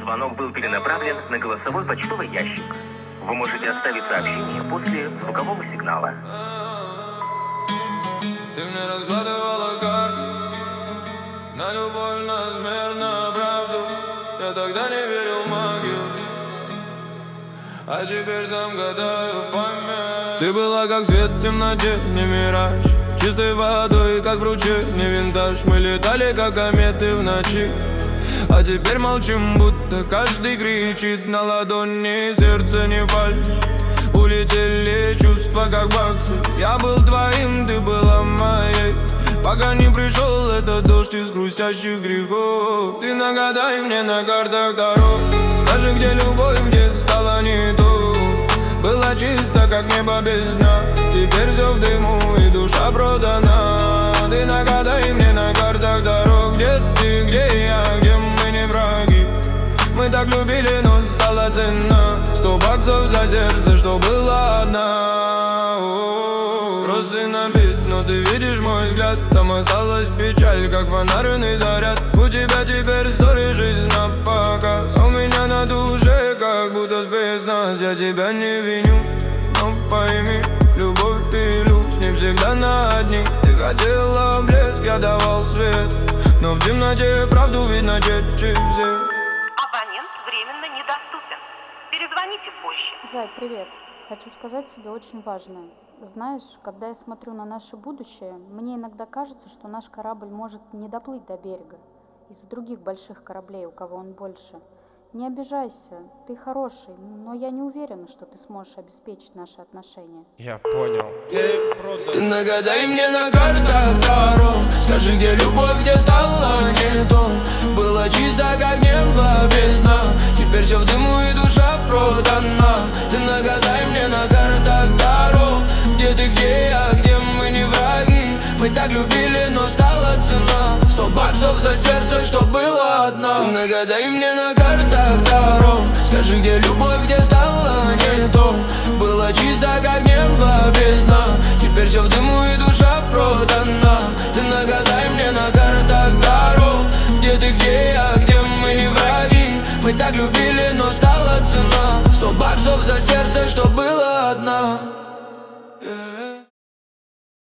звонок был перенаправлен на голосовой почтовый ящик. Вы можете оставить сообщение после звукового сигнала. Ты мне раскладывала карты на любовь, на смерть, на правду. Я тогда не верил в магию, а теперь сам гадаю в память. Ты была как свет в темноте, не мираж, чистой водой, как в ручье, не винтаж. Мы летали, как кометы в ночи, а теперь молчим, будто каждый кричит на ладони. Сердце не фальшь, улетели чувства, как баксы. Я был твоим, ты была моей, пока не пришел этот дождь из грустящих грехов. Ты нагадай мне на картах дорог, скажи, где любовь, где стало не то. Было чисто, как небо без дна, теперь все в дыму и душа продана. Ты нагадай мне на картах дорог, где ты, где я, где мы не враги. Мы так любили, но стала цена 100 баксов за сердце, что было одна. Розы набит, но ты видишь мой взгляд, там осталась печаль, как фонарный заряд. У тебя теперь стори, жизнь на показ, у меня на душе как будто спецназ. Я тебя не виню, но пойми, любовь и люкс не всегда на одни. Ты хотела блеск, я давал свет, но в темноте правду видно чаще всех. Абонент временно недоступен. Перезвоните позже. Зай, привет. Хочу сказать тебе очень важное. Знаешь, когда я смотрю на наше будущее, мне иногда кажется, что наш корабль может не доплыть до берега из-за других больших кораблей, у кого он больше. Не обижайся, ты хороший, но я не уверена, что ты сможешь обеспечить наши отношения. Я понял. Ты нагадай мне на картах дорог, скажи, где любовь, где стало не то. Было чисто, как небо без дна, теперь все в дыму и душа продана. Ты нагадай мне на картах дорог, где ты, где я, где мы не враги. Мы так любили, но стала цена 100 баксов за сердце, что было одна. Ты нагадай мне на картах дорог, скажи, где любовь, где стало не то. Было чисто, как небо без дна, теперь все в дыму и